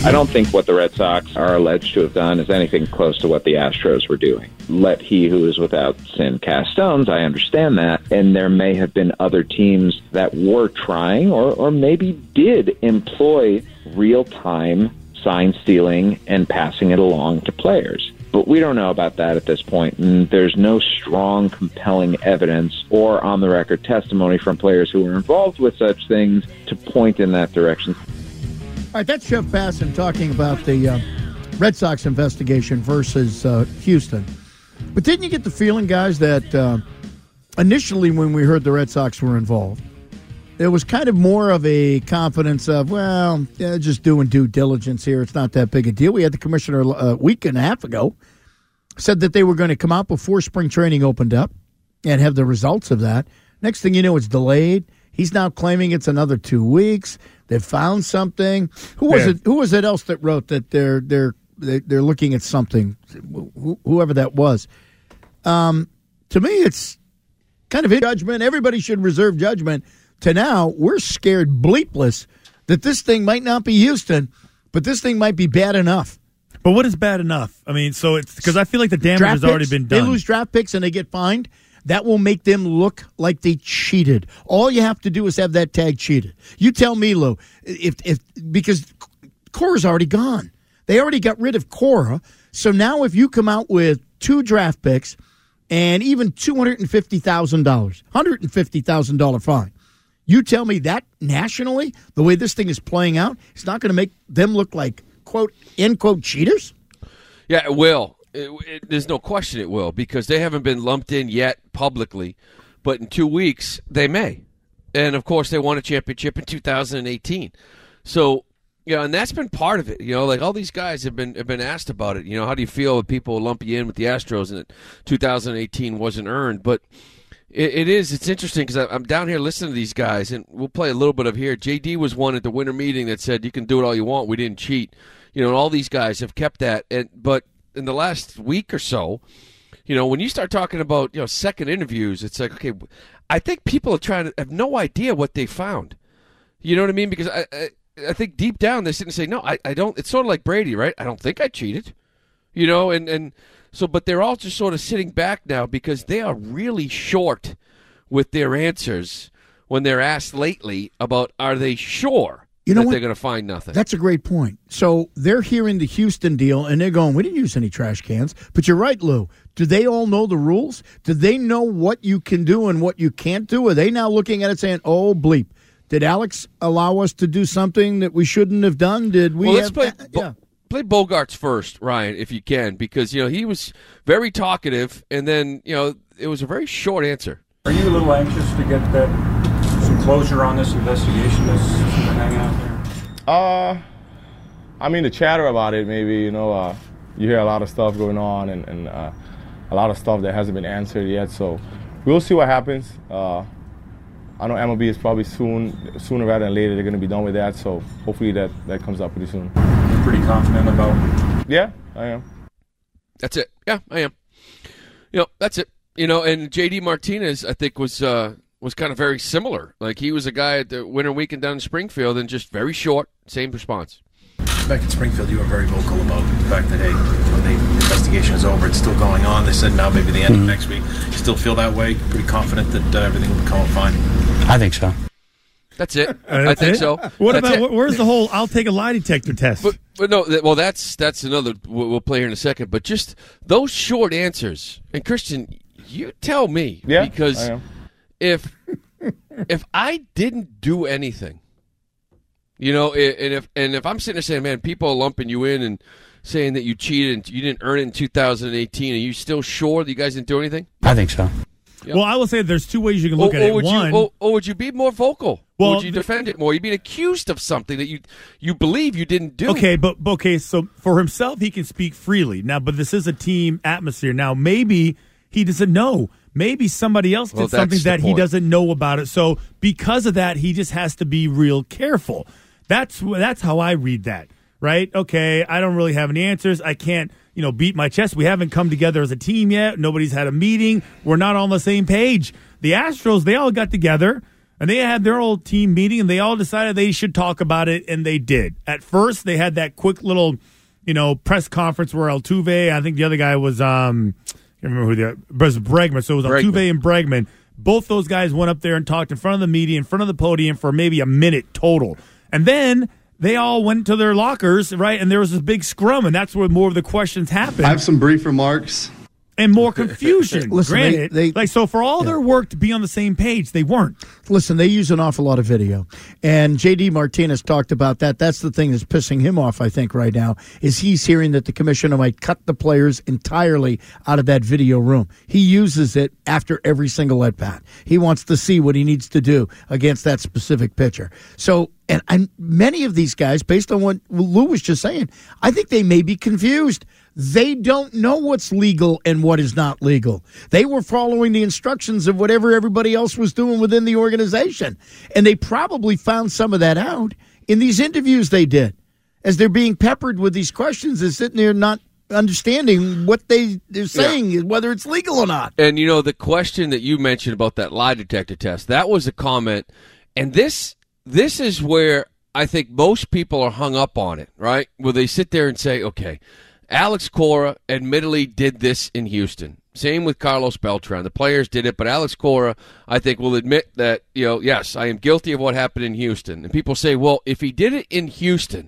I don't think what the Red Sox are alleged to have done is anything close to what the Astros were doing. Let he who is without sin cast stones. I understand that. And there may have been other teams that were trying or maybe did employ real-time sign stealing and passing it along to players. But we don't know about that at this point, and there's no strong, compelling evidence or on-the-record testimony from players who were involved with such things to point in that direction. All right, that's Jeff Passan talking about the Red Sox investigation versus Houston. But didn't you get the feeling, guys, that initially when we heard the Red Sox were involved, there was kind of more of a confidence of, well, just doing due diligence here. It's not that big a deal. We had the commissioner a week and a half ago said that they were going to come out before spring training opened up and have the results of that. Next thing you know, it's delayed. He's now claiming it's another 2 weeks. They found something. Who was it? Who was it else that wrote that they're looking at something? Whoever that was. To me, it's kind of a judgment. Everybody should reserve judgment. To now, we're scared bleepless that this thing might not be Houston, but this thing might be bad enough. But what is bad enough? I mean, so it's because I feel like the damage has already been done. They lose draft picks and they get fined. That will make them look like they cheated. All you have to do is have that tag cheated. You tell me, Lou, if because Cora's already gone. They already got rid of Cora. So now if you come out with 2 draft picks and even $250,000, $150,000 fine, you tell me that nationally, the way this thing is playing out, it's not going to make them look like, quote, end quote, cheaters? Yeah, it will. There's no question it will, because they haven't been lumped in yet publicly. But in 2 weeks, they may. And, of course, they won a championship in 2018. So, and that's been part of it. Like all these guys have been asked about it. How do you feel when people lump you in with the Astros and that 2018 wasn't earned? But it's interesting because I'm down here listening to these guys, and we'll play a little bit of here. JD was one at the winter meeting that said, you can do it all you want. We didn't cheat. And all these guys have kept that. But in the last week or so, when you start talking about, second interviews, it's like, okay, I think people are trying to have no idea what they found. You know what I mean? Because I think deep down they're sitting and say, no, I don't. It's sort of like Brady, right? I don't think I cheated. So, but they're all just sort of sitting back now because they are really short with their answers when they're asked lately about, are they sure that they're going to find nothing? That's a great point. So they're hearing the Houston deal, and they're going, we didn't use any trash cans. But you're right, Lou. Do they all know the rules? Do they know what you can do and what you can't do? Are they now looking at it saying, oh, bleep, did Alex allow us to do something that we shouldn't have done? Did we Play Bogarts first, Ryan, if you can, because, he was very talkative, and then, it was a very short answer. Are you a little anxious to get some closure on this investigation that's been hanging out there? I mean, the chatter about it, maybe, you hear a lot of stuff going on and a lot of stuff that hasn't been answered yet, so we'll see what happens. I know MLB is probably sooner rather than later, they're going to be done with that, so hopefully that comes out pretty soon. You're pretty confident about? Yeah, I am. That's it. Yeah, I am. That's it. And J.D. Martinez, I think, was kind of very similar. Like, he was a guy at the winter weekend down in Springfield and just very short, same response. Back in Springfield, you were very vocal about the fact that, hey, when the investigation is over, it's still going on. They said now maybe the end of next week. You still feel that way? Pretty confident that everything will come out fine? I think so. That's it. I think so. What about where's the whole I'll take a lie detector test? But no, well, that's another we'll play here in a second. But just those short answers. And Christian, you tell me. Yeah, because I am. if I didn't do anything, and if I'm sitting there saying, man, people are lumping you in and saying that you cheated and you didn't earn it in 2018, are you still sure that you guys didn't do anything? I think so. Yep. Well, I will say there's two ways you can look at it. Would you be more vocal? Well, would you defend it more? You're being accused of something that you believe you didn't do. Okay, so for himself, he can speak freely. Now, but this is a team atmosphere. Now, maybe he doesn't know. Maybe somebody else did something that he doesn't know about it. So because of that, he just has to be real careful. That's how I read that, right? Okay, I don't really have any answers. I can't, beat my chest. We haven't come together as a team yet. Nobody's had a meeting. We're not on the same page. The Astros, they all got together. And they had their old team meeting, and they all decided they should talk about it, and they did. At first, they had that quick little, press conference where Altuve, I think the other guy was, I can't remember who was Bregman. So it was Altuve and Bregman. Both those guys went up there and talked in front of the media, in front of the podium for maybe a minute total. And then they all went to their lockers, right? And there was this big scrum, and that's where more of the questions happened. I have some brief remarks. And more confusion. Listen, granted, so for all their work to be on the same page, they weren't. Listen, they use an awful lot of video. And J.D. Martinez talked about that. That's the thing that's pissing him off, I think, right now, is he's hearing that the commissioner might cut the players entirely out of that video room. He uses it after every single at-bat. He wants to see what he needs to do against that specific pitcher. So, and many of these guys, based on what Lou was just saying, I think they may be confused. They don't know what's legal and what is not legal. They were following the instructions of whatever everybody else was doing within the organization. And they probably found some of that out in these interviews they did. As they're being peppered with these questions, they're sitting there not understanding what they're saying, whether it's legal or not. And, the question that you mentioned about that lie detector test, that was a comment. And this is where I think most people are hung up on it, right? Where they sit there and say, okay, Alex Cora admittedly did this in Houston. Same with Carlos Beltran. The players did it, but Alex Cora, I think, will admit that, yes, I am guilty of what happened in Houston. And people say, well, if he did it in Houston,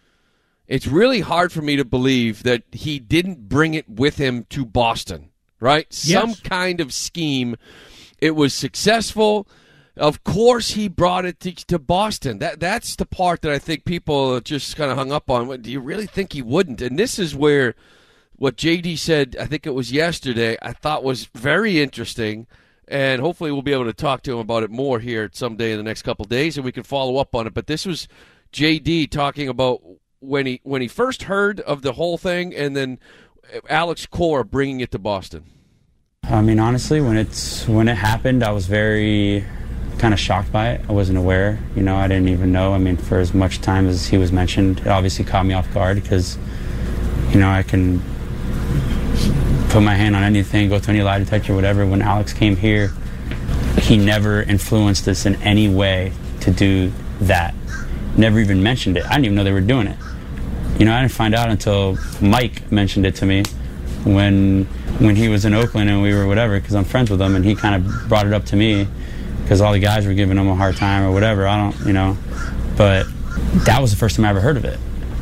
it's really hard for me to believe that he didn't bring it with him to Boston, right? Yes. Some kind of scheme. It was successful. Of course he brought it to Boston. That's the part that I think people just kind of hung up on. Do you really think he wouldn't? And this is where what JD said, I think it was yesterday, I thought was very interesting. And hopefully we'll be able to talk to him about it more here someday in the next couple of days, and we can follow up on it. But this was JD talking about when he first heard of the whole thing, and then Alex Cora bringing it to Boston. I mean, honestly, when it happened, I was very kind of shocked by it. I wasn't aware. I didn't even know. I mean, for as much time as he was mentioned, it obviously caught me off guard because, I can put my hand on anything, go to any lie detector, whatever. When Alex came here, he never influenced us in any way to do that. Never even mentioned it. I didn't even know they were doing it. I didn't find out until Mike mentioned it to me when he was in Oakland and we were whatever, because I'm friends with him, and he kind of brought it up to me because all the guys were giving him a hard time or whatever. But that was the first time I ever heard of it.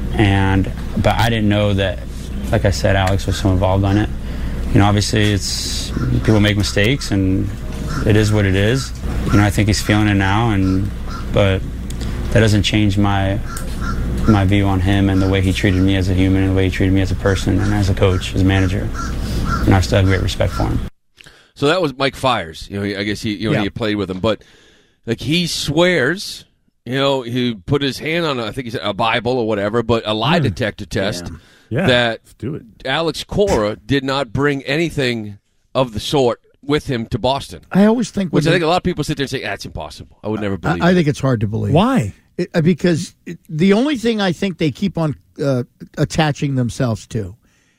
But I didn't know that, like I said, Alex was so involved on it. Obviously people make mistakes, and it is what it is. I think he's feeling it now, but that doesn't change my view on him and the way he treated me as a human and the way he treated me as a person and as a coach, as a manager. And I still have great respect for him. So that was Mike Fiers. I guess he played with him, but like he swears, he put his hand on I think he said a Bible or whatever, but a lie detector test that let's do it. Alex Cora did not bring anything of the sort with him to Boston. I always think, I think a lot of people sit there and say that's impossible. I would never believe. I think it's hard to believe. Why? Because the only thing I think they keep on attaching themselves to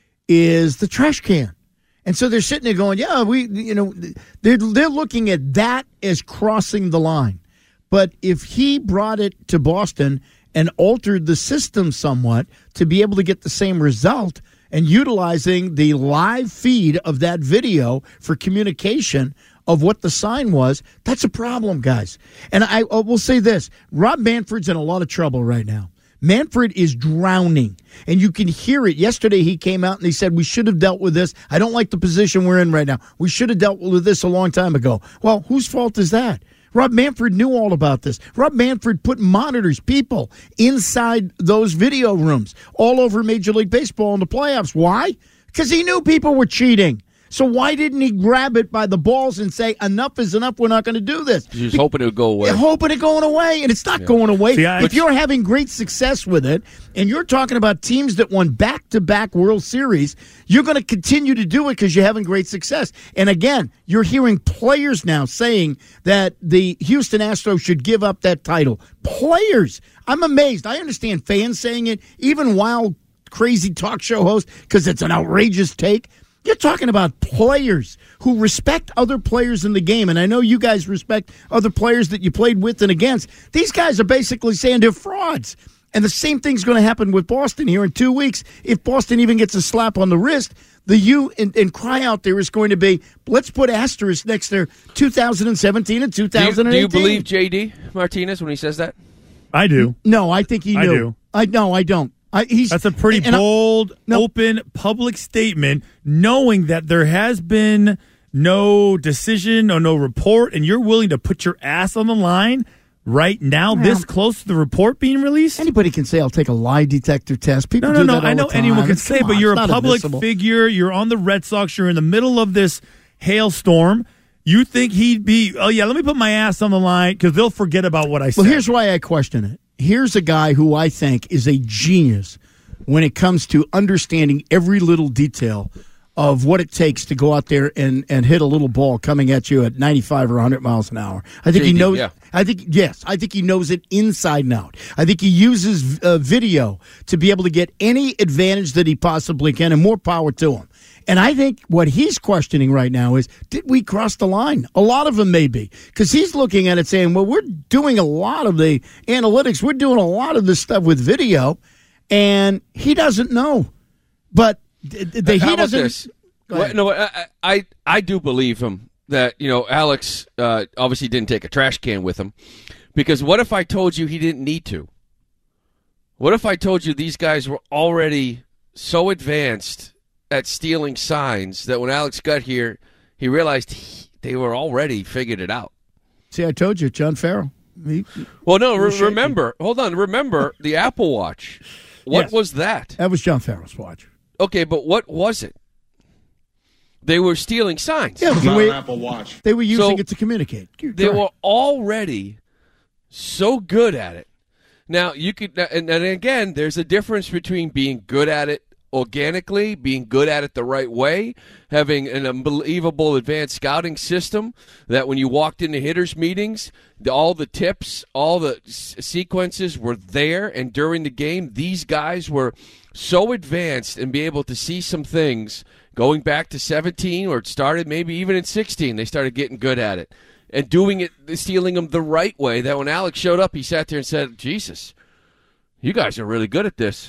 is the trash can. And so they're sitting there going, they're looking at that as crossing the line. But if he brought it to Boston and altered the system somewhat to be able to get the same result and utilizing the live feed of that video for communication of what the sign was, that's a problem, guys. And I will say this, Rob Manfred's in a lot of trouble right now. Manfred is drowning, and you can hear it. Yesterday he came out and he said, we should have dealt with this. I don't like the position we're in right now. We should have dealt with this a long time ago. Well, whose fault is that? Rob Manfred knew all about this. Rob Manfred put monitors, people, inside those video rooms all over Major League Baseball in the playoffs. Why? Because he knew people were cheating. So why didn't he grab it by the balls and say, enough is enough, we're not going to do this? He was hoping it would go away. Hoping it going away, and it's not going away. See, if you're having great success with it, and you're talking about teams that won back-to-back World Series, you're going to continue to do it because you're having great success. And again, you're hearing players now saying that the Houston Astros should give up that title. Players. I'm amazed. I understand fans saying it, even wild, crazy talk show hosts, because it's an outrageous take. You're talking about players who respect other players in the game, and I know you guys respect other players that you played with and against. These guys are basically saying they're frauds. And the same thing's going to happen with Boston here in 2 weeks. If Boston even gets a slap on the wrist, the hue and cry out there is going to be, let's put asterisks next to 2017 and 2018. Do you believe J.D. Martinez when he says that? I do. No, I think he knew. I don't. That's a pretty bold, open, public statement, knowing that there has been no decision or no report, and you're willing to put your ass on the line right now, this close to the report being released? Anybody can say, I'll take a lie detector test. People no. do that all I know the time. anyone can say, but you're a public figure. You're on the Red Sox. You're in the middle of this hailstorm. You think he'd be, oh, yeah, let me put my ass on the line because they'll forget about what I said. Well, here's why I question it. Here's a guy who I think is a genius when it comes to understanding every little detail of what it takes to go out there and hit a little ball coming at you at 95 or 100 miles an hour. I think he knows. Yeah. I think he knows it inside and out. I think he uses video to be able to get any advantage that he possibly can, and more power to him. And I think what he's questioning right now is, did we cross the line? A lot of them may be, because he's looking at it saying, well, we're doing a lot of the analytics. We're doing a lot of this stuff with video, and he doesn't know. But he doesn't. Well, no, I do believe him that, Alex obviously didn't take a trash can with him, because what if I told you he didn't need to? What if I told you these guys were already so advanced at stealing signs that when Alex got here, he realized they were already figured it out? See, I told you, John Farrell. Remember the Apple Watch. What was that? That was John Farrell's watch. Okay, but what was it? They were stealing signs. Yeah, an Apple Watch. They were using it to communicate. They were already so good at it. Now, you could, and again, there's a difference between being good at it organically, being good at it the right way, having an unbelievable advanced scouting system that when you walked into hitters' meetings, all the tips, all the sequences were there, and during the game, these guys were so advanced and be able to see some things going back to 17, or it started maybe even in 16, they started getting good at it and doing it, stealing them the right way, that when Alex showed up, he sat there and said, Jesus, you guys are really good at this.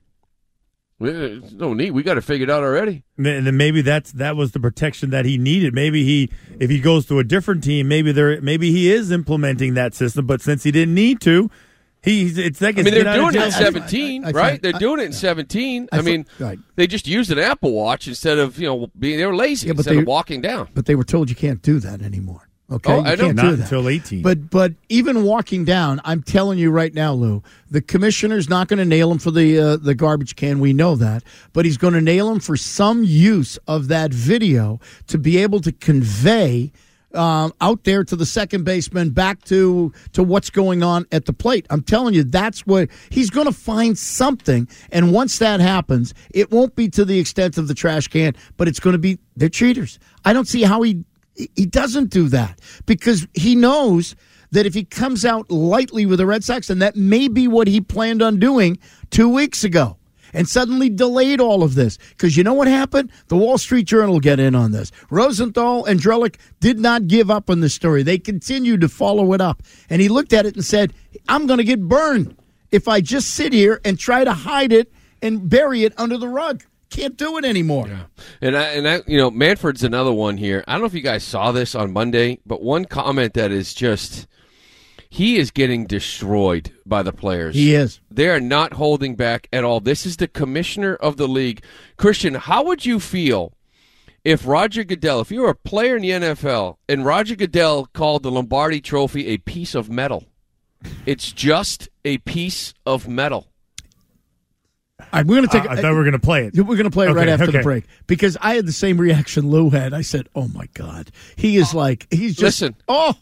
No need. We got it figured out already. And then maybe that was the protection that he needed. Maybe if he goes to a different team, maybe he is implementing that system. But since he didn't need to, they're doing it in 17, right? They're doing it in 17. They just used an Apple Watch instead of they were lazy instead of walking down. But they were told you can't do that anymore. Okay, I know. Not until 18. But even walking down, I'm telling you right now, Lou, the commissioner's not going to nail him for the garbage can. We know that, but he's going to nail him for some use of that video to be able to convey out there to the second baseman, back to what's going on at the plate. I'm telling you, that's what he's going to find something. And once that happens, it won't be to the extent of the trash can, but it's going to be, they're cheaters. I don't see how he doesn't do that, because he knows that if he comes out lightly with the Red Sox, and that may be what he planned on doing 2 weeks ago, and suddenly delayed all of this. Because you know what happened? The Wall Street Journal will get in on this. Rosenthal and Drellick did not give up on this story. They continued to follow it up. And he looked at it and said, I'm going to get burned if I just sit here and try to hide it and bury it under the rug. Can't do it anymore. Yeah. And Manfred's another one here. I don't know if you guys saw this on Monday, but one comment that is just, he is getting destroyed by the players. He is. They are not holding back at all. This is the commissioner of the league. Christian, how would you feel if Roger Goodell, if you were a player in the NFL and Roger Goodell called the Lombardi Trophy a piece of metal? It's just a piece of metal. All right, we're going to take. I thought we were going to play it. We're going to play it right after the break, because I had the same reaction Lou had. I said, "Oh my God, he is he's just." Listen,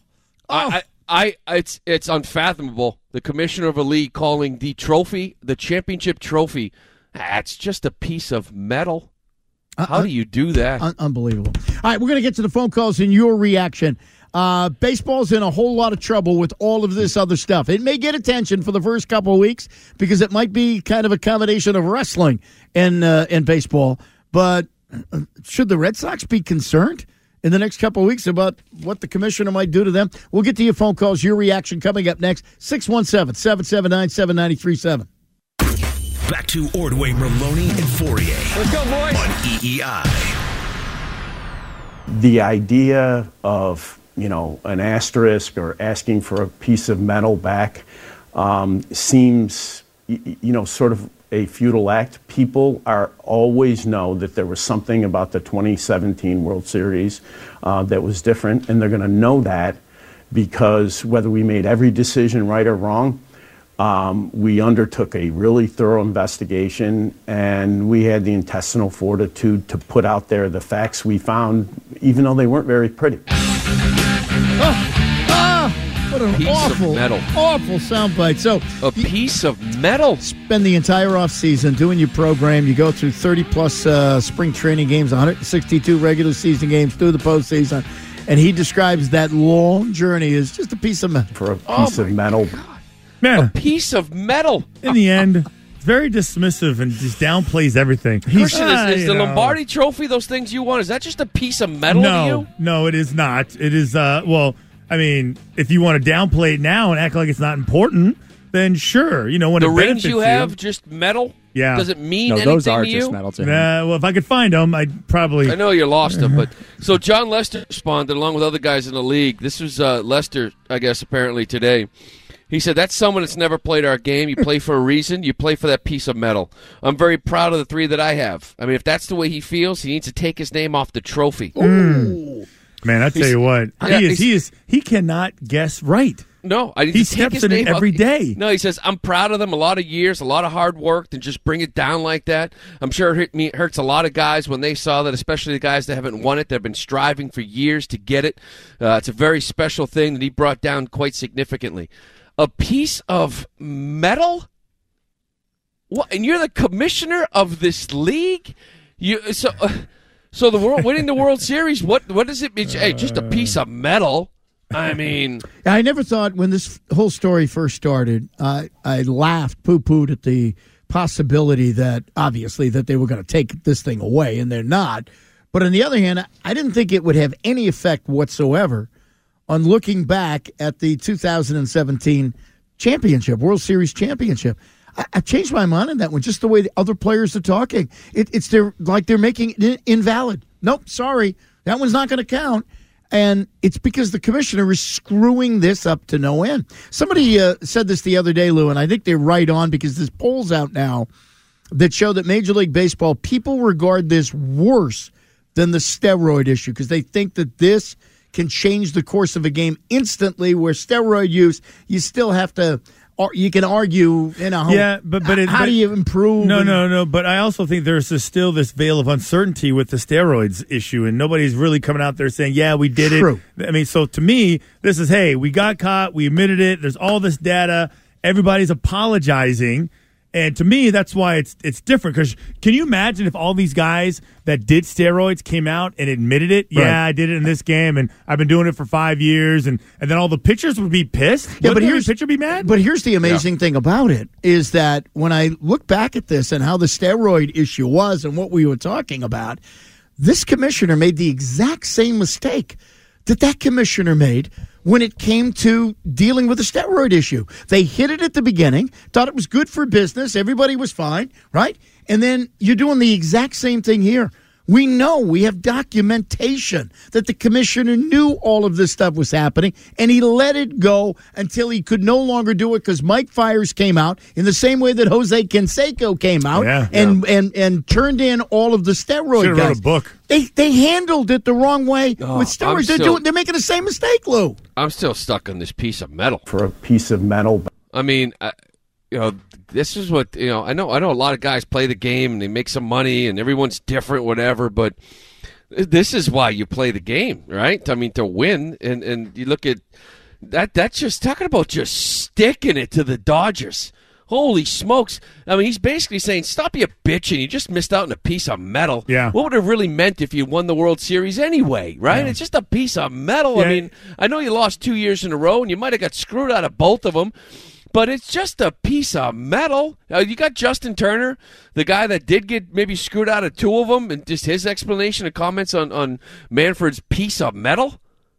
it's unfathomable. The commissioner of a league calling the trophy, the championship trophy, that's just a piece of metal. How do you do that? Unbelievable. All right, we're going to get to the phone calls and your reaction. Baseball's in a whole lot of trouble with all of this other stuff. It may get attention for the first couple of weeks because it might be kind of a combination of wrestling and baseball. But should the Red Sox be concerned in the next couple of weeks about what the commissioner might do to them? We'll get to your phone calls, your reaction coming up next. 617-779-7937. Back to Ordway, Maloney, and Fauria. Let's go, boys. On EEI. The idea of, an asterisk or asking for a piece of metal back seems, sort of a futile act. People always know that there was something about the 2017 World Series that was different, and they're going to know that because whether we made every decision right or wrong, we undertook a really thorough investigation, and we had the intestinal fortitude to put out there the facts we found, even though they weren't very pretty. What an awful soundbite. So a piece of metal. Spend the entire off season doing your program. You go through 30-plus spring training games, 162 regular season games through the postseason, and he describes that long journey as just a piece of metal. For a piece of metal. God. Man, a piece of metal. In the end, very dismissive and just downplays everything. Christian, is the Lombardi Trophy those things you want? Is that just a piece of metal to you? No, it is not. It is, if you want to downplay it now and act like it's not important, then sure. When the it rings you have, you, just metal? Yeah. Does it mean anything those are to you? just metal to him. Well, if I could find them, I'd probably... I know you lost them, but... So John Lester responded, along with other guys in the league. This was Lester, I guess, apparently today. He said, that's someone that's never played our game. You play for a reason. You play for that piece of metal. I'm very proud of the three that I have. I mean, if that's the way he feels, he needs to take his name off the trophy. Ooh. Man, I tell you what, he cannot guess right. No, he steps in it every day. No, he says, I'm proud of them. A lot of years, a lot of hard work to just bring it down like that. I'm sure it hurts a lot of guys when they saw that, especially the guys that haven't won it. They've been striving for years to get it. It's a very special thing that he brought down quite significantly. A piece of metal? What? And you're the commissioner of this league? So the world winning the World Series, what does it mean? Hey, just a piece of metal. I mean, I never thought when this whole story first started, I laughed, poo-pooed at the possibility that obviously that they were going to take this thing away, and they're not. But on the other hand, I didn't think it would have any effect whatsoever on looking back at the 2017 championship, World Series championship. I changed my mind on that one, just the way the other players are talking. They're making it invalid. Nope, sorry, that one's not going to count. And it's because the commissioner is screwing this up to no end. Somebody said this the other day, Lou, and I think they're right on because there's polls out now that show that Major League Baseball, people regard this worse than the steroid issue because they think that this can change the course of a game instantly, where steroid use, you still have to... You can argue, but how do you improve? No. But I also think there's still this veil of uncertainty with the steroids issue, and nobody's really coming out there saying, yeah, we did it. I mean, so to me, this is, hey, we got caught, we admitted it, there's all this data, everybody's apologizing. And to me, that's why it's different. Because can you imagine if all these guys that did steroids came out and admitted it? Right. Yeah, I did it in this game, and I've been doing it for 5 years, and then all the pitchers would be pissed. Yeah, but here's pitcher be mad. But here's the amazing thing about it is that when I look back at this and how the steroid issue was and what we were talking about, this commissioner made the exact same mistake that commissioner made when it came to dealing with the steroid issue. They hit it at the beginning, thought it was good for business, everybody was fine, right? And then you're doing the exact same thing here. We know, we have documentation that the commissioner knew all of this stuff was happening, and he let it go until he could no longer do it because Mike Fiers came out in the same way that Jose Canseco came out and turned in all of the steroid guys. Wrote a book. They handled it the wrong way with steroids. They're making the same mistake, Lou. I'm still stuck on this piece of metal. For a piece of metal. I mean, this is what, I know a lot of guys play the game and they make some money and everyone's different, whatever, but this is why you play the game, right? I mean, to win. And you look at that's just talking about just sticking it to the Dodgers. Holy smokes. I mean, he's basically saying, stop your bitching. You just missed out on a piece of metal. Yeah. What would it have really meant if you won the World Series anyway, right? Yeah. It's just a piece of metal. Yeah. I mean, I know you lost 2 years in a row, and you might have got screwed out of both of them. but it's just a piece of metal. You got Justin Turner, the guy that did get maybe screwed out of 2 of them, and just his explanation and comments on Manfred's piece of metal.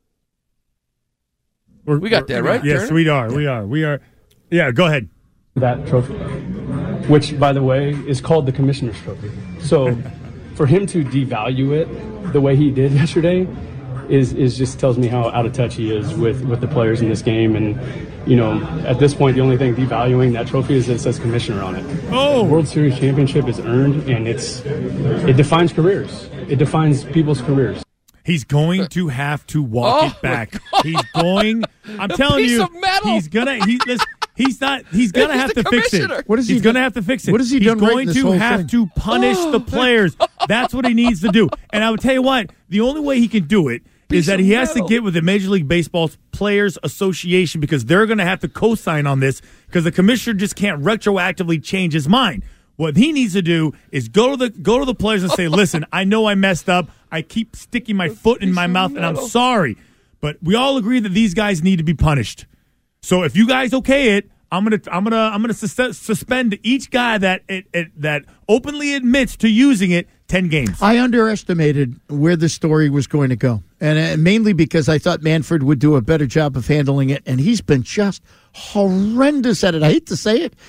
We got that, right? Yes, Turner? We are. Yeah, go ahead. That trophy, which, by the way, is called the Commissioner's Trophy. So for him to devalue it the way he did yesterday is just tells me how out of touch he is with the players in this game. And, at this point, the only thing devaluing that trophy is that it says Commissioner on it. Oh! The World Series championship is earned, and it defines careers. It defines people's careers. He's going to have to walk it back. He's going. I'm telling you, he's gonna. He's not. He's gonna have to fix it. What is he? He's gonna have to fix it. What has he done? He's going to have to punish the players. That's what he needs to do. And I would tell you what. The only way he can do it is that he has to get with the Major League Baseball's Players Association, because they're going to have to co-sign on this, because the commissioner just can't retroactively change his mind. What he needs to do is go to the players and say, "Listen, I know I messed up. I keep sticking my foot in my mouth, and I'm sorry. But we all agree that these guys need to be punished. So if you guys okay it, I'm gonna suspend each guy that openly admits to using it 10 games." I underestimated where the story was going to go, and mainly because I thought Manfred would do a better job of handling it, and he's been just horrendous at it. I hate to say it.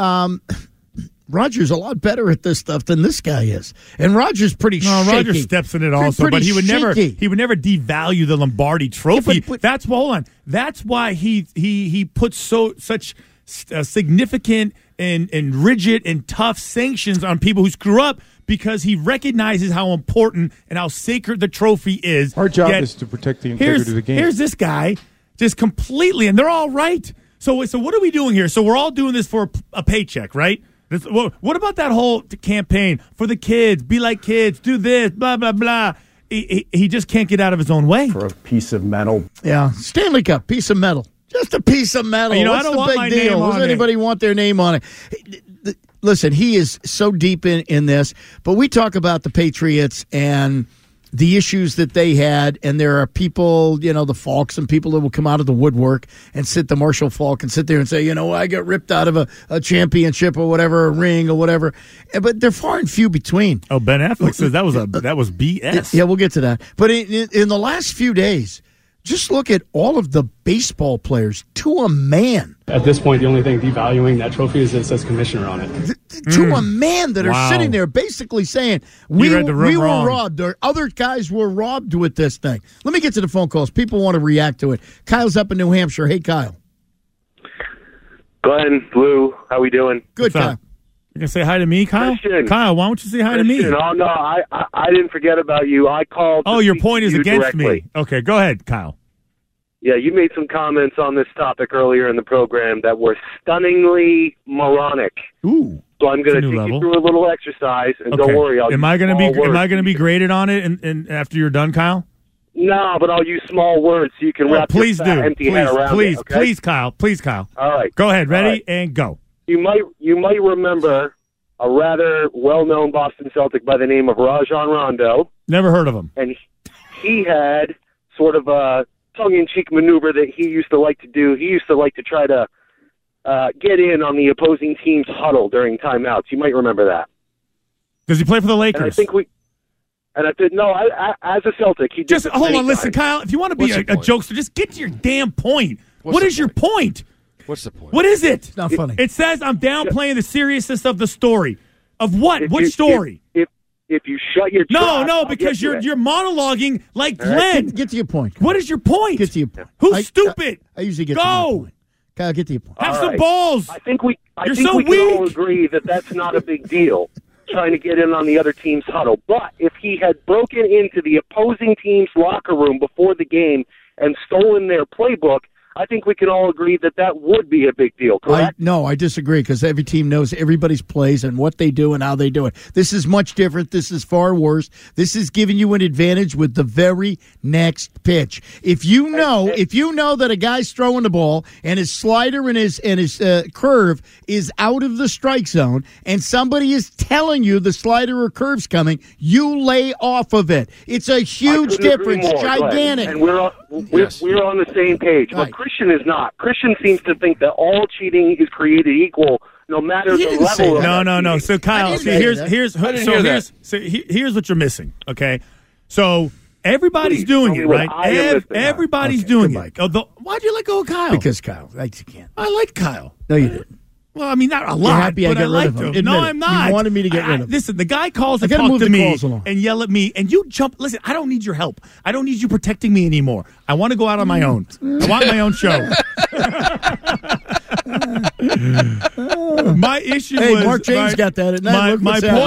Roger's a lot better at this stuff than this guy is, and Roger's pretty shaky. Roger steps in it also, but he would never devalue the Lombardi Trophy. Yeah, that's hold on. That's why he puts such significant and rigid and tough sanctions on people who screw up, because he recognizes how important and how sacred the trophy is. Our job is to protect the integrity of the game. Here's this guy just completely, and they're all right. So what are we doing here? So we're all doing this for a paycheck, right? What about that whole campaign for the kids? Be like kids, do this, blah, blah, blah. He just can't get out of his own way. For a piece of metal. Yeah, Stanley Cup, piece of metal. Just a piece of metal. I What's don't the want big my deal? name on Does anybody want their name on it? Listen, he is so deep in this, but we talk about the Patriots and the issues that they had, and there are people, the Falks and people that will come out of the woodwork and the Marshall Falk and sit there and say, I got ripped out of a championship or whatever, a ring or whatever. But they're far and few between. Oh, Ben Affleck says that was BS. Yeah, we'll get to that. But in the last few days, just look at all of the baseball players to a man. At this point, the only thing devaluing that trophy is that it says Commissioner on it. To a man that are sitting there basically saying, we were robbed, or other guys were robbed with this thing. Let me get to the phone calls. People want to react to it. Kyle's up in New Hampshire. Hey, Kyle. Glenn, Lou, how we doing? Good, Kyle. You going to say hi to me, Kyle? Christian. Kyle, why don't you say hi to me? Oh, no, I didn't forget about you. I called. Oh, your point is against directly. me. Okay, go ahead, Kyle. Yeah, you made some comments on this topic earlier in the program that were stunningly moronic. Ooh. So I'm going to take you through a little exercise, and don't worry. Am I going to be graded on it and after you're done, Kyle? No, but I'll use small words so you can wrap your empty head around it. Okay? Please, Kyle. All right. Go ahead. Ready and go. You might remember a rather well-known Boston Celtic by the name of Rajon Rondo. Never heard of him. And he had sort of a tongue-in-cheek maneuver that he used to like to do. He used to like to try to get in on the opposing team's huddle during timeouts. You might remember that. Does he play for the Lakers? And I think as a Celtic, he just hold on. Listen, Kyle, if you want to be a jokester, just get to your damn point. What is your point? What's the point? What is it? It's not funny. It says I'm downplaying the seriousness of the story. Of what? What story? If you shut your trap, no, because you're monologuing like Glenn. Get to your point. What is your point? Get to your point. Who's stupid? I usually get to my point. Kyle, get to your point. Have some balls. I think we You're can weak. all agree that that's not a big deal, trying to get in on the other team's huddle. But if he had broken into the opposing team's locker room before the game and stolen their playbook, I think we can all agree that would be a big deal, correct? No, I disagree, because every team knows everybody's plays and what they do and how they do it. This is much different. This is far worse. This is giving you an advantage with the very next pitch. If you know that a guy's throwing the ball and his slider and his curve is out of the strike zone, and somebody is telling you the slider or curve's coming, you lay off of it. It's a huge difference, gigantic. And we're on the same page. Right. But Christian is not. Christian seems to think that all cheating is created equal, no matter the level. No. So Kyle, here's what you're missing. Okay, so everybody's doing it, right? Everybody's doing it. Why'd you let go of Kyle? Because Kyle, I can't. I like Kyle. No, you didn't. Well, I mean, not a lot. You're happy I got rid of him. No, I'm not. You wanted me to get rid of him. Listen, the guy calls to talk to me and yell at me, and you jump. Listen, I don't need your help. I don't need you protecting me anymore. I want to go out on my own. I want my own show. My issue was Mark James got that at night.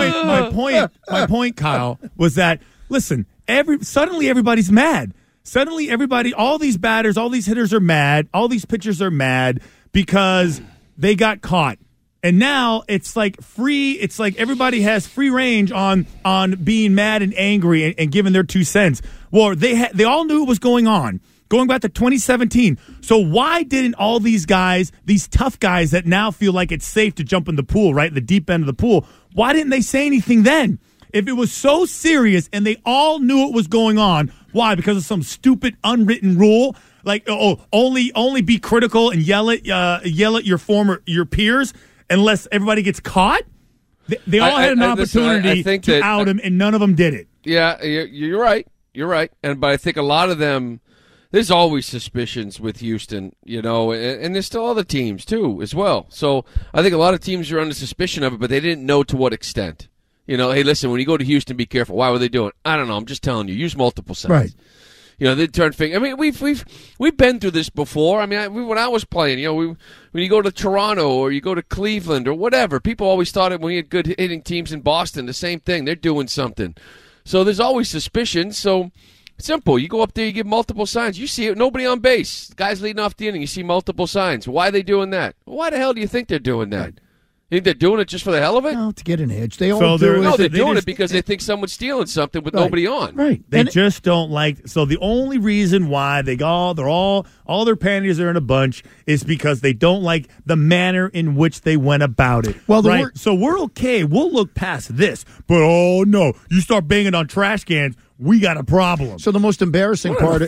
My point, Kyle, was that listen. Suddenly everybody's mad. Suddenly all these batters, all these hitters are mad. All these pitchers are mad because they got caught. And now it's like free. It's like everybody has free range on being mad and angry and giving their 2 cents. Well, they all knew what was going on. Going back to 2017. So why didn't all these guys, these tough guys that now feel like it's safe to jump in the pool, right, the deep end of the pool, why didn't they say anything then? If it was so serious and they all knew what was going on, why? Because of some stupid unwritten rule? Like, only be critical and yell at your peers unless everybody gets caught? They all had an opportunity to out him, and none of them did it. Yeah, you're right. You're right. But I think a lot of them, there's always suspicions with Houston, and there's still other teams, too, as well. So I think a lot of teams are under suspicion of it, but they didn't know to what extent. Hey, listen, when you go to Houston, be careful. Why were they doing it? I don't know. I'm just telling you. Use multiple signs. Right. They turn finger. I mean, we've been through this before. I mean, when I was playing, when you go to Toronto or you go to Cleveland or whatever, people always thought when you had good hitting teams in Boston, the same thing. They're doing something. So there's always suspicion. So simple. You go up there, you give multiple signs. You see it. Nobody on base. The guy's leading off the inning. You see multiple signs. Why are they doing that? Why the hell do you think they're doing that? Right. You think they're doing it just for the hell of it? No, to get an edge. They all do it. No, they're doing it because they think someone's stealing something with nobody on. Right. They just don't like. So the only reason why all their panties are in a bunch is because they don't like the manner in which they went about it. Well, right. So we're okay. We'll look past this. But no, you start banging on trash cans, we got a problem. So the most embarrassing part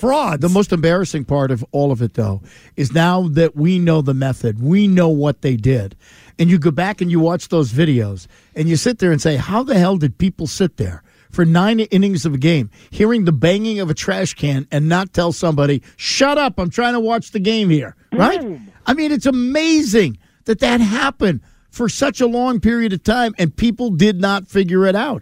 of all of it, though, is now that we know the method, we know what they did. And you go back and you watch those videos, and you sit there and say, how the hell did people sit there for 9 innings of a game, hearing the banging of a trash can and not tell somebody, shut up, I'm trying to watch the game here, right? I mean, it's amazing that happened for such a long period of time, and people did not figure it out.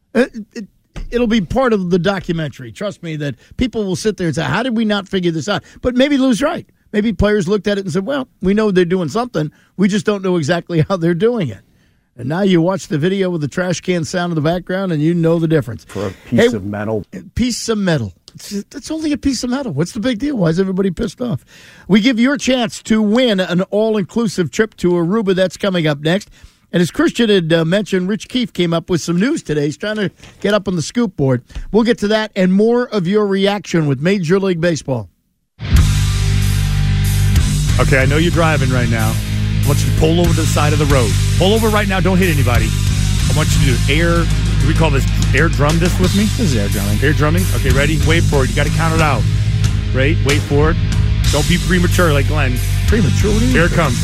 It'll be part of the documentary. Trust me that people will sit there and say, how did we not figure this out? But maybe Lou's right. Maybe players looked at it and said, well, we know they're doing something. We just don't know exactly how they're doing it. And now you watch the video with the trash can sound in the background, and you know the difference. For a piece of metal. Piece of metal. It's only a piece of metal. What's the big deal? Why is everybody pissed off? We give your chance to win an all-inclusive trip to Aruba. That's coming up next. And as Christian had mentioned, Rich Keefe came up with some news today. He's trying to get up on the scoop board. We'll get to that and more of your reaction with Major League Baseball. Okay, I know you're driving right now. I want you to pull over to the side of the road. Pull over right now. Don't hit anybody. I want you to do we call this air drum this with me? This is air drumming. Air drumming? Okay, ready? Wait for it. You got to count it out. Right? Wait for it. Don't be premature like Glenn. Premature? Here it comes.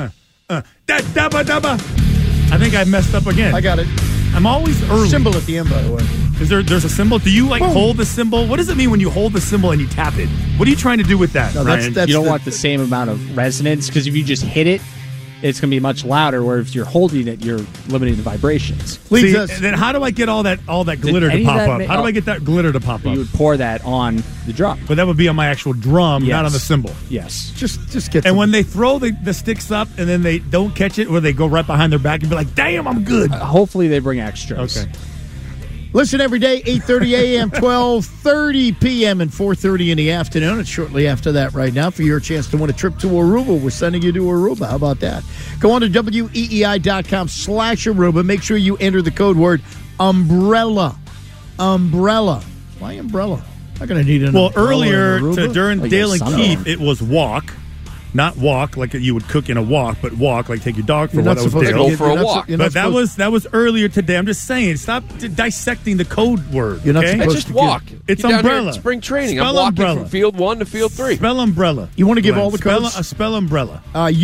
I think I messed up again. I got it. I'm always early. Symbol at the end, by the way. There's a symbol? Do you hold the symbol? What does it mean when you hold the symbol and you tap it? What are you trying to do with that, no, Ryan? You don't want the same amount of resonance, because if you just hit it, it's going to be much louder, where if you're holding it, you're limiting the vibrations. See, then how do I get all that glitter to pop up? How do I get that glitter to pop up? You would pour that on the drum. But that would be on my actual drum, not on the cymbal. Yes. Just get. And when they throw the sticks up and then they don't catch it, or they go right behind their back and be like, "Damn, I'm good." Hopefully, they bring extras. Okay. Listen every day, 8:30 a.m., 12:30 p.m., and 4:30 in the afternoon. And shortly after that right now, for your chance to win a trip to Aruba. We're sending you to Aruba. How about that? Go on to weei.com/Aruba. Make sure you enter the code word umbrella. Umbrella. Why umbrella? I'm not going to need an umbrella. Well, earlier, during Dale and Keith, it was walk. Not walk like you would cook in a walk, but walk like take your dog for a walk. Go for a walk. But that was earlier today. I'm just saying, stop dissecting the code word. You're not okay? supposed just walk. It's You're umbrella. Down here at spring training. Spell I'm walking umbrella. from field 1 to field 3. Spell umbrella. You want to give all the codes? Spell umbrella.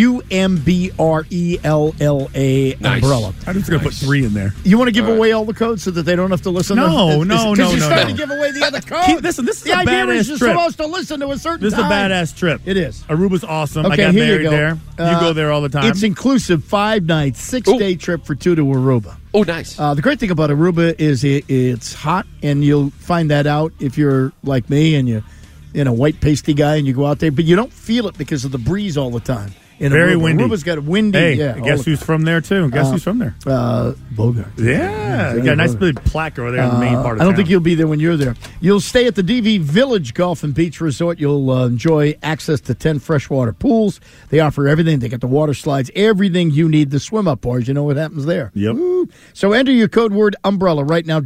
UMBRELLA Nice. umbrella. I'm just going to put 3 in there. You want to give away all the codes so that they don't have to listen? No. Because you're starting to give away the other codes. Listen, this is the a idea badass is you're trip. supposed to listen to a certain This is a time. badass trip. It is. Aruba's awesome. Okay, I got here married you go. there. You go there all the time. It's inclusive 5 nights, 6-day trip for 2 to Aruba. Oh, nice. The great thing about Aruba is it's hot, and you'll find that out if you're like me and you're a white pasty guy and you go out there, but you don't feel it because of the breeze all the time. Very windy. Aruba's got a windy. Hey, yeah, guess who's from there too? Guess who's from there? Bogart. Yeah, you got a nice big plaque over there in the main part of I don't town. think you'll be there when you're there. You'll stay at the DV Village Golf and Beach Resort. You'll enjoy access to 10 freshwater pools. They offer everything. They got the water slides, everything you need to swim up bars. You know what happens there. Yep. Woo. So enter your code word umbrella right now,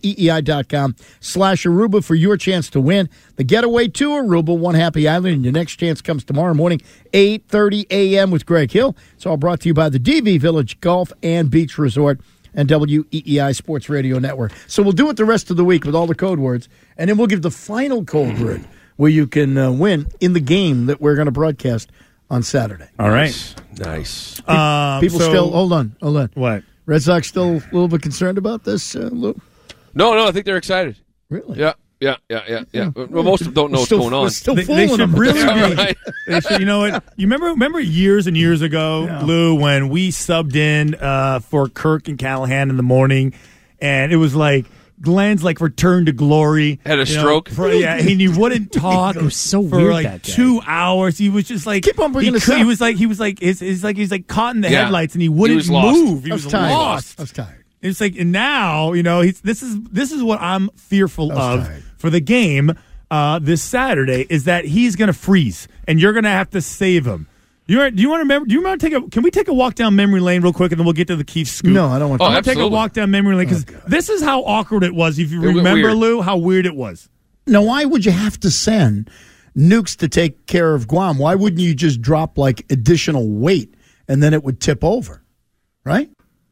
weei.com/Aruba for your chance to win the getaway to Aruba, one happy island. And your next chance comes tomorrow morning, 8:30 a.m. with Greg Hill. It's all brought to you by the DV Village Golf and Beach Resort and WEEI Sports Radio Network. So we'll do it the rest of the week with all the code words, and then we'll give the final code word where you can win in the game that we're going to broadcast on Saturday. All right. Nice. People still, hold on. What? Red Sox still a little bit concerned about this, Lou? No, I think they're excited. Really? Yeah. Well, most of them don't know what's going on. They should really be. They should, you know what? You remember years and years ago, Lou, when we subbed in for Kirk and Callahan in the morning, and it was like Glenn's return to glory. Had a stroke. And he wouldn't talk. It was so for weird that day. 2 hours. He was just keep on bringing this up. He was like caught in the headlights, and he wouldn't move. He was lost. I was tired. It's like, and now, this is what I'm fearful of for the game this Saturday, is that he's going to freeze, and you're going to have to save him. Do you want to remember? Can we take a walk down memory lane real quick, and then we'll get to the Keith scoop? No, I don't want to. I'm going to take a walk down memory lane, because this is how awkward it was. If you remember, Lou, how weird it was. Now, why would you have to send nukes to take care of Guam? Why wouldn't you just drop additional weight, and then it would tip over, right?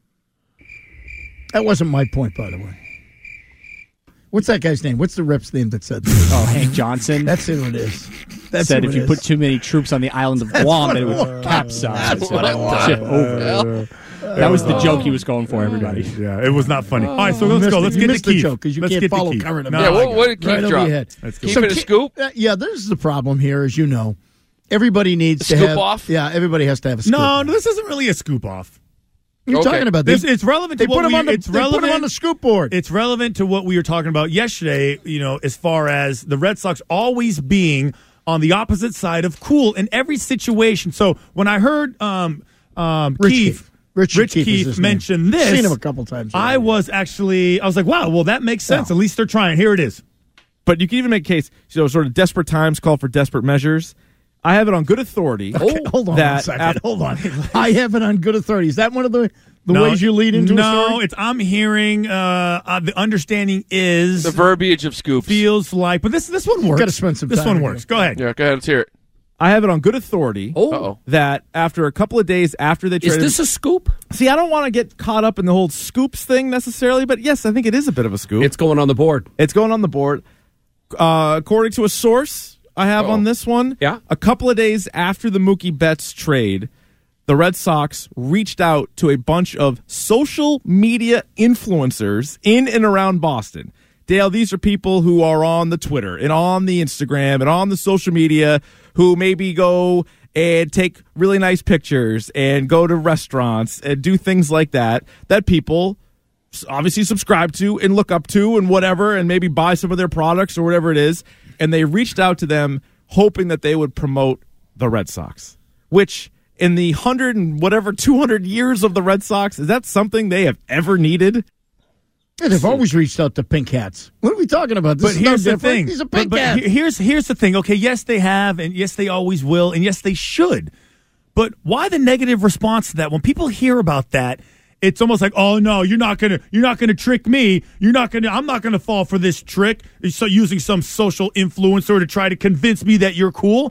That wasn't my point, by the way. What's that guy's name? What's the rep's name that said that? Oh, Hank Johnson. That's who it is. That's said who if it you is. put too many troops on the island of Guam, then it would capsize. That's what it was. Tip over. That was the joke he was going for, everybody. Yeah, it was not funny. All right, so let's go. Let's get to Keith. You missed the joke because you Let's can't get to follow Keith. current No, events. Yeah, what did Keith Right over drop? your head. Let's go. Keith in a scoop? Yeah, this is the problem here, as you know. Everybody needs to scoop have off? Yeah, everybody has to have a scoop. No, this isn't really a scoop off. What are you talking about? It's relevant to They put him on the scoop board. It's relevant to what we were talking about yesterday, as far as the Red Sox always being on the opposite side of cool in every situation. So when I heard Rich Keith mention this, seen him a couple times. I was like, wow, well, that makes sense. At least they're trying. Here it is. But you can even make a case, sort of desperate times call for desperate measures. I have it on good authority. Okay, hold on a second. Hold on. I have it on good authority. Is that one of the ways you lead into a story? No, I'm hearing the understanding is the verbiage of scoops feels like, but this one works. Got to spend some time. This one works. Go ahead. Yeah, go ahead. Let's hear it. I have it on good authority that after a couple of days after they traded... Is this a scoop? See, I don't want to get caught up in the whole scoops thing necessarily, but yes, I think it is a bit of a scoop. It's going on the board. It's going on the board. According to a source I have on this one, a couple of days after the Mookie Betts trade, the Red Sox reached out to a bunch of social media influencers in and around Boston. Dale, these are people who are on the Twitter and on the Instagram and on the social media who maybe go and take really nice pictures and go to restaurants and do things like that people obviously subscribe to and look up to and whatever, and maybe buy some of their products or whatever it is. And they reached out to them hoping that they would promote the Red Sox, which in the 200 years of the Red Sox, is that something they have ever needed? Yeah, they've always reached out to pink hats. What are we talking about? This But is here's no the different. thing. He's a pink but hat. Here's the thing. Okay, yes, they have, and yes, they always will, and yes, they should. But why the negative response to that? When people hear about that, it's almost like, oh no, you're not gonna trick me. I'm not gonna fall for this trick. So using some social influencer to try to convince me that you're cool.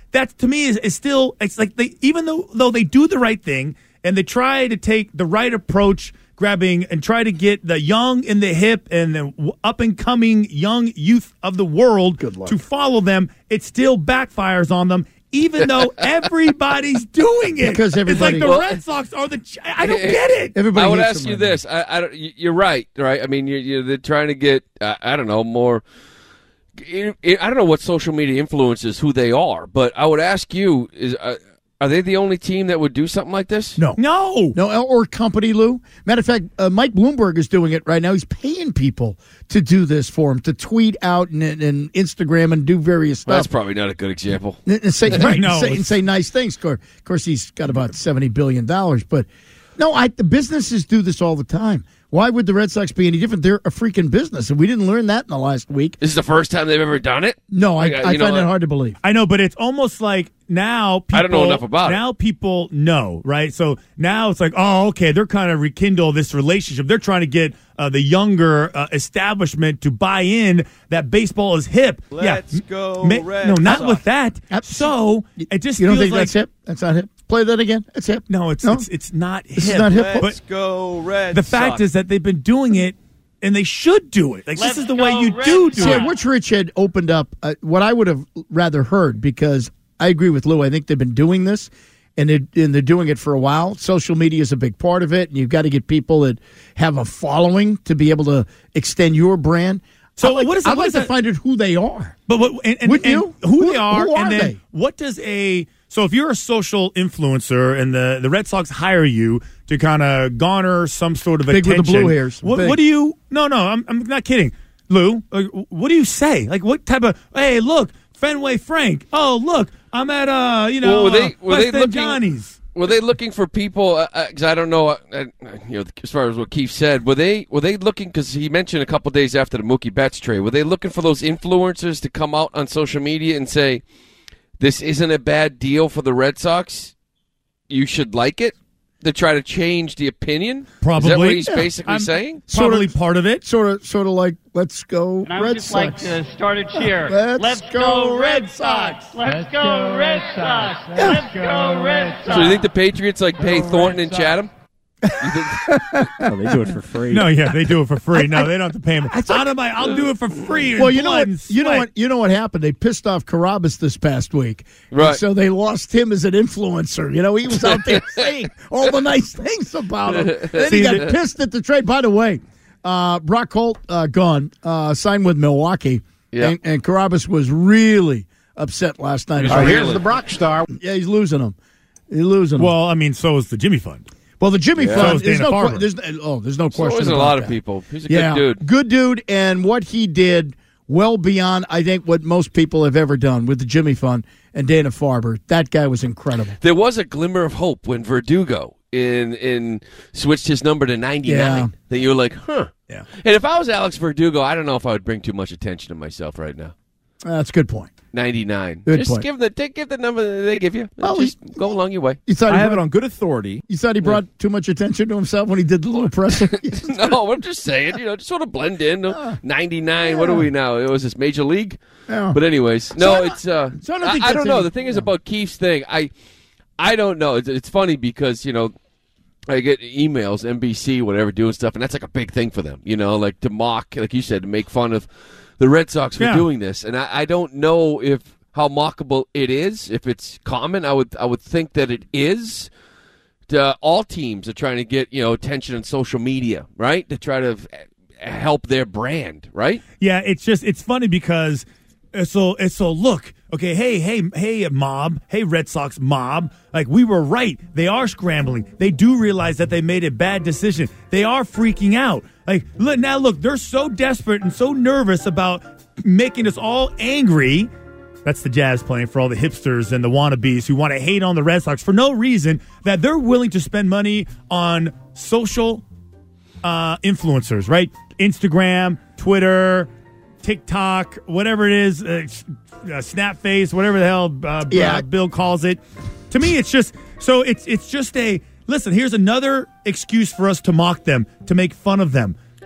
that to me is still, it's like even though they do the right thing and they try to take the right approach, grabbing and try to get the young in the hip and the up-and-coming young youth of the world to follow them, it still backfires on them, even though everybody's doing it. Because everybody, it's like the Red Sox are I don't get it. Everybody. I would ask you this. You're right. I mean, they're trying to get, I don't know, more. I don't know what social media influences who they are, but I would ask you, are they the only team that would do something like this? No, or company, Lou. Matter of fact, Mike Bloomberg is doing it right now. He's paying people to do this for him, to tweet out and Instagram and do various stuff. Well, that's probably not a good example. And say nice things. Of course, he's got about $70 billion. But no, the businesses do this all the time. Why would the Red Sox be any different? They're a freaking business, and we didn't learn that in the last week. This is the first time they've ever done it? No, I find it hard to believe. I know, but it's almost like now people, I don't know enough about it. Now people know, right? So now it's like, oh, okay, they're kind of rekindle this relationship. They're trying to get the younger establishment to buy in that baseball is hip. Let's go, Red No, not Sox. with that. So it just you don't feels think like that's hip? That's not hip. Play that again. It's hip. No, it's not hip. This is not hip. Let's go, Red The Sox. fact is that they've been doing it, and they should do it. Like this is the way you do it. See, Rich Rich had opened up what I would have rather heard, because I agree with Lou. I think they've been doing this, and they're doing it for a while. Social media is a big part of it, and you've got to get people that have a following to be able to extend your brand. So I'd like to find out who they are. But who they are, who and then they? What does so if you're a social influencer and the Red Sox hire you to kind of garner some sort of Big attention, with the blue hairs. What do you? No, I'm not kidding, Lou. What do you say? Like what type of? Hey, look, Fenway Frank. Oh, look, I'm at were they looking, Johnny's. Were they looking for people? Because I don't know. As far as what Keith said, were they looking? Because he mentioned a couple days after the Mookie Betts trade, were they looking for those influencers to come out on social media and say, "This isn't a bad deal for the Red Sox. You should like it." To try to change the opinion? Probably. Is that what he's basically saying? Probably part of it. Sort of like, let's go and I would Red just Sox. like to start a cheer. Let's go Red Sox. Let's go Red Sox. Let's go Red Sox. So you think the Patriots pay Thornton and Chatham? Oh, they do it for free. No, yeah, they do it for free. No, they don't have to pay him. I'll do it for free. Well, you know what happened? They pissed off Carabas this past week, right? And so they lost him as an influencer. You know, he was out there saying all the nice things about him. Then he got pissed at the trade. By the way, Brock Holt gone, signed with Milwaukee, and Carabas was really upset last night. Here's the Brock star. Yeah, he's losing them. Well, I mean, so is the Jimmy Fund. Well, the Jimmy Fund, there's no Farmer. there's no question. There's a lot of people. He's a good dude. Good dude, and what he did well beyond, I think, what most people have ever done with the Jimmy Fund and Dana Farber. That guy was incredible. There was a glimmer of hope when Verdugo in switched his number to 99. That you were like, huh. Yeah. And if I was Alex Verdugo, I don't know if I would bring too much attention to myself right now. That's a good point. 99. Good just point. give the number that they give you. Well, just go along your way. I have it on good authority. You thought he brought too much attention to himself when he did the little presser? No, I'm just saying, just sort of blend in. 99. What are we now? It was this Major League? Yeah. But anyways, no, it's I don't know. The thing is Yeah. about Keith's thing, I don't know. It's funny because, I get emails, NBC, whatever, doing stuff, and that's like a big thing for them, like to mock, like you said, to make fun of the Red Sox for doing this. And I don't know how mockable it is, if it's common. I would think that it is. All teams are trying to get, attention on social media, right? To try to help their brand, right? Yeah, it's funny because so look, okay, hey mob, hey Red Sox mob, like we were right. They are scrambling. They do realize that they made a bad decision. They are freaking out. Like look, they're so desperate and so nervous about making us all angry. That's the Jazz playing for all the hipsters and the wannabes who want to hate on the Red Sox for no reason, that they're willing to spend money on social influencers, right? Instagram, Twitter, TikTok, whatever it is, Snapface, whatever the hell Bill calls it. To me, it's just listen, here's another excuse for us to mock them, to make fun of them.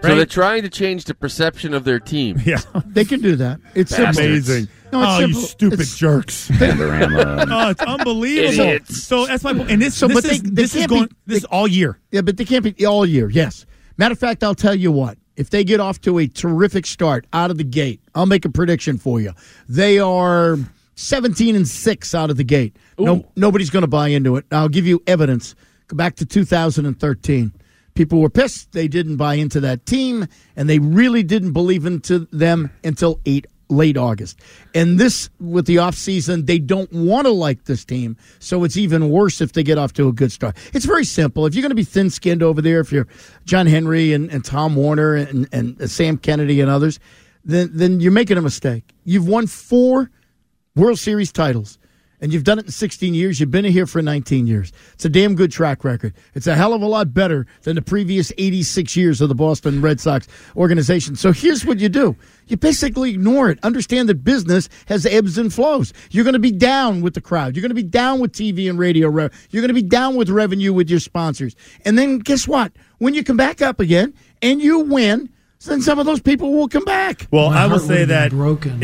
So they're trying to change the perception of their team. Yeah, they can do that. It's amazing. No, you stupid jerks! Vanderama. Oh, it's unbelievable. Idiots. So that's my point. And this is all year. Yeah, but they can't be all year. Yes. Matter of fact, I'll tell you what. If they get off to a terrific start out of the gate, I'll make a prediction for you. They are 17-6 out of the gate. Nobody's going to buy into it. I'll give you evidence. Go back to 2013. People were pissed. They didn't buy into that team, and they really didn't believe into them until late August. And this, with the offseason, they don't want to like this team, so it's even worse if they get off to a good start. It's very simple. If you're going to be thin-skinned over there, if you're John Henry and Tom Warner and Sam Kennedy and others, then you're making a mistake. You've won 4 World Series titles. And you've done it in 16 years. You've been here for 19 years. It's a damn good track record. It's a hell of a lot better than the previous 86 years of the Boston Red Sox organization. So here's what you do. You basically ignore it. Understand that business has ebbs and flows. You're going to be down with the crowd. You're going to be down with TV and radio. You're going to be down with revenue with your sponsors. And then guess what? When you come back up again and you win, then some of those people will come back. Well, I will say that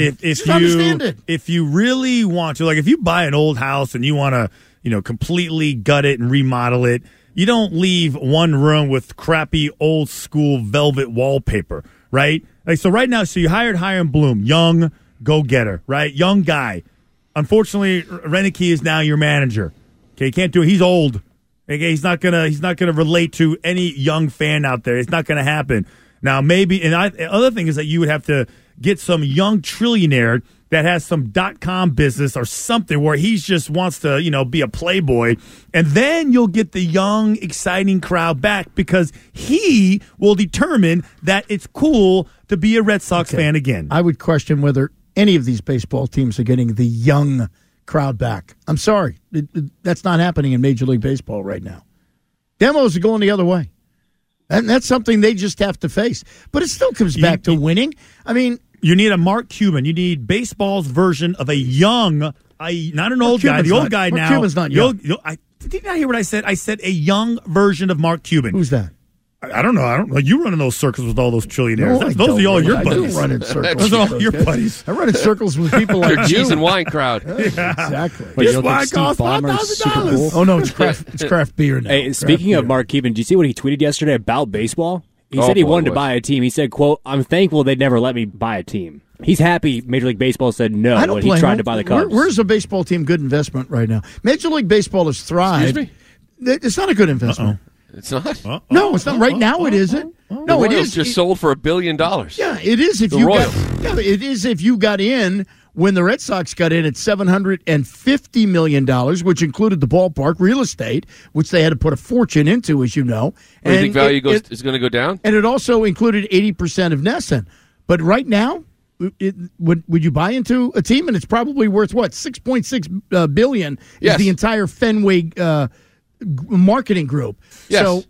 if you really want to, like if you buy an old house and you want to, completely gut it and remodel it, you don't leave one room with crappy old school velvet wallpaper, right? Like so right now, so you hired Hiram Bloom, young go-getter, right? Young guy. Unfortunately, Renicky is now your manager. Okay, he can't do it. He's old. Okay, he's not gonna relate to any young fan out there. It's not gonna happen. Now, maybe, and the other thing is that you would have to get some young trillionaire that has some .com business or something where he just wants to, be a playboy, and then you'll get the young, exciting crowd back because he will determine that it's cool to be a Red Sox fan again. I would question whether any of these baseball teams are getting the young crowd back. I'm sorry. That's not happening in Major League Baseball right now. Demos are going the other way. And that's something they just have to face. But it still comes back to winning. I mean, you need a Mark Cuban. You need baseball's version of a young, not an old guy. The old guy now. Mark Cuban's not young. Did you not hear what I said? I said a young version of Mark Cuban. Who's that? I don't know. You run in those circles with all those trillionaires. No, those are all your buddies. I do run in circles. Those are all your buddies. I run in circles with people like your cheese and wine crowd. Yeah. Exactly. This wine costs $5,000. Cool? Oh, no, it's craft beer now. Hey, speaking of Mark Cuban, do you see what he tweeted yesterday about baseball? He said he wanted to buy a team. He said, quote, "I'm thankful they'd never let me buy a team." He's happy Major League Baseball said no when he tried to buy the Cubs. Where's a baseball team good investment right now? Major League Baseball has thrived. Excuse me? It's not a good investment. It's not? No, it's not. Right now it isn't. No, it is. Just sold for $1 billion. Yeah, it is if it is if you got in when the Red Sox got in at $750 million, which included the ballpark, real estate, which they had to put a fortune into, as you know. Do you think value is going to go down? And it also included 80% of NESN. But right now, would you buy into a team? And it's probably worth, what, $6.6 billion is the entire Fenway marketing group. Yes. So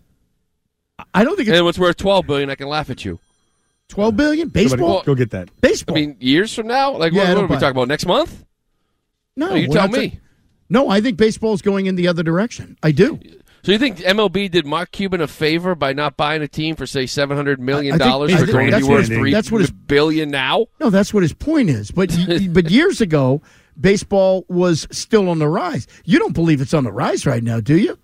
I don't think it's... And what's worth $12 billion, I can laugh at you. $12 billion? Baseball? Go get that. Baseball. I mean, years from now? Like, what are we talking about? Next month? No. You tell me. No, I think baseball's going in the other direction. I do. So you think MLB did Mark Cuban a favor by not buying a team for, say, $700 million for going to be worth $3 billion now? No, that's what his point is. But years ago, baseball was still on the rise. You don't believe it's on the rise right now, do you?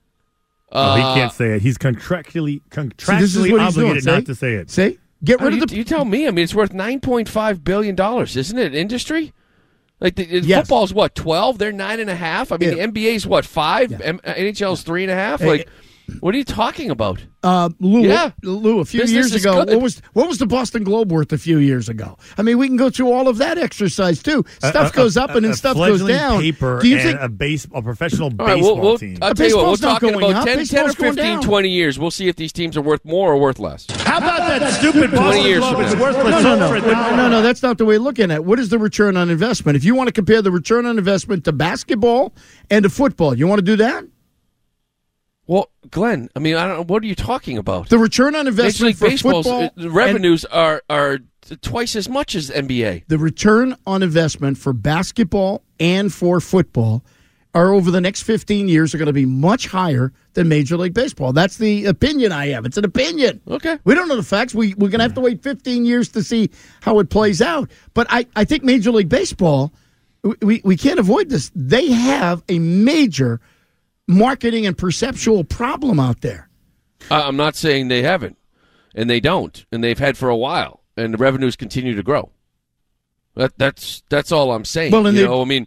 He can't say it. He's contractually obligated not to say it. See? Get rid of the... You tell me. I mean, it's worth $9.5 billion, isn't it, industry? Like, football's what, 12? They're 9.5? I mean, the NBA's what, 5? Yeah. NHL's 3.5? Like, what are you talking about? Lou, a few years ago, what was the Boston Globe worth a few years ago? I mean, we can go through all of that exercise, too. Stuff goes up and then stuff goes down. Paper. Do you think a professional baseball team? I'll tell you what, we're talking about 10 or 15, 20 years. We'll see if these teams are worth more or worth less. How about that stupid Boston Globe is worthless? No, that's not the way of looking at it. What is the return on investment? If you want to compare the return on investment to basketball and to football, you want to do that? Well, Glenn, I mean, I don't know. What are you talking about? The return on investment for football revenues are twice as much as NBA. The return on investment for basketball and for football are over the next 15 years are going to be much higher than Major League Baseball. That's the opinion I have. It's an opinion. Okay. We don't know the facts. We're going to have to wait 15 years to see how it plays out. But I think Major League Baseball, we can't avoid this. They have a major marketing and perceptual problem out there. I'm not saying they haven't, and they don't, and they've had for a while, and the revenues continue to grow. That's all I'm saying. Well, 2.8,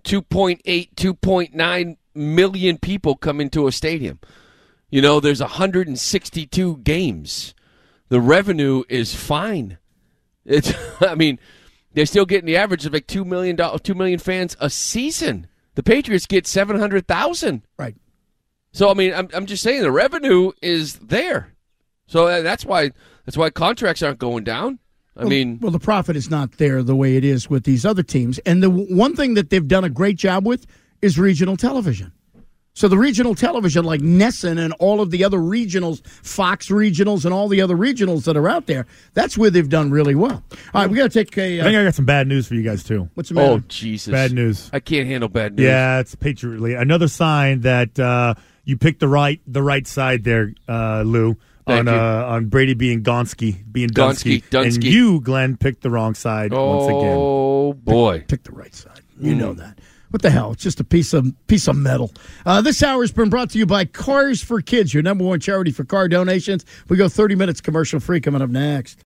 2.9 million people come into a stadium. There's 162 games. The revenue is fine. They're still getting the average of like 2 million fans a season. The Patriots get 700,000. Right. So I'm just saying the revenue is there. So that's why contracts aren't going down. Well, the profit is not there the way it is with these other teams. And the one thing that they've done a great job with is regional television. So the regional television, like NESN and all of the other regionals, Fox regionals and all the other regionals that are out there, that's where they've done really well. All right, we got to take a... I think I got some bad news for you guys, too. What's the matter? Oh, Jesus. Bad news. I can't handle bad news. Yeah, it's Patriot League. Another sign that you picked the right side there, Lou. On Brady being Gonski, Dunsky. And you, Glenn, picked the wrong side once again. Oh, boy. Pick the right side. You know that. What the hell? It's just a piece of metal. This hour has been brought to you by Cars for Kids, your number one charity for car donations. We go 30 minutes commercial free coming up next.